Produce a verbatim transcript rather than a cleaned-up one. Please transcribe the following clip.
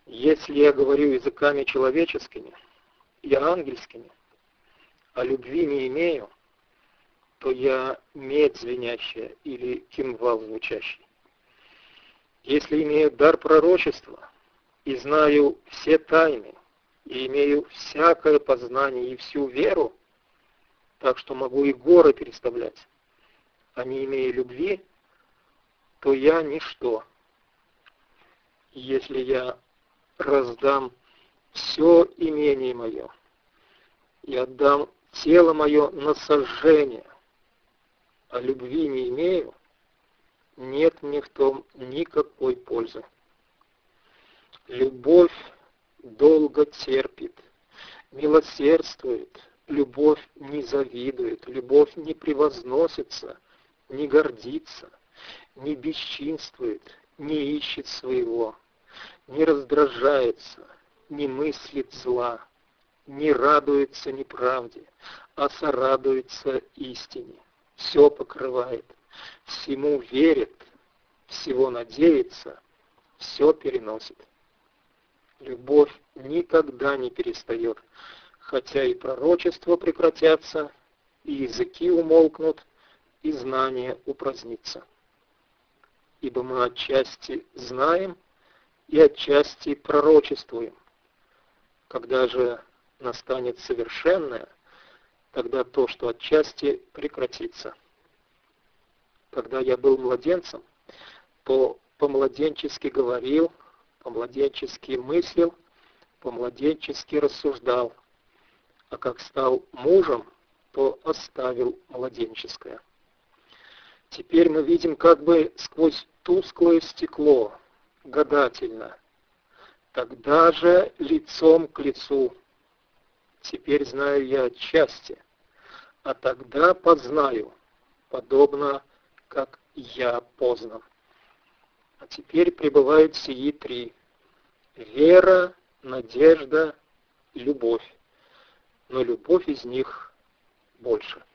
Если я говорю языками человеческими и ангельскими, а любви не имею, то я медь звенящая или кимвал звучащий. Если имею дар пророчества и знаю все тайны, и имею всякое познание и всю веру, так что могу и горы переставлять, а не имея любви, то я ничто. Если я раздам все имение мое и отдам тело мое на сожжение, а любви не имею, нет мне в том никакой пользы. Любовь долго терпит, милосердствует, любовь не завидует, любовь не превозносится, не гордится, не бесчинствует, не ищет своего, не раздражается, не мыслит зла, не радуется неправде, а сорадуется истине, все покрывает, всему верит, всего надеется, все переносит. Любовь никогда не перестает, хотя и пророчества прекратятся, и языки умолкнут, и знание упразднится. Ибо мы отчасти знаем и отчасти пророчествуем. Когда же настанет совершенное, тогда то, что отчасти прекратится. Когда я был младенцем, то по-младенчески говорил, по-младенчески мыслил, по-младенчески рассуждал, а как стал мужем, то оставил младенческое. Теперь мы видим как бы сквозь тусклое стекло, гадательно, тогда же лицом к лицу. Теперь знаю я отчасти, а тогда познаю, подобно как я познан. А теперь пребывают сии три: вера, надежда и любовь. Но любовь из них больше.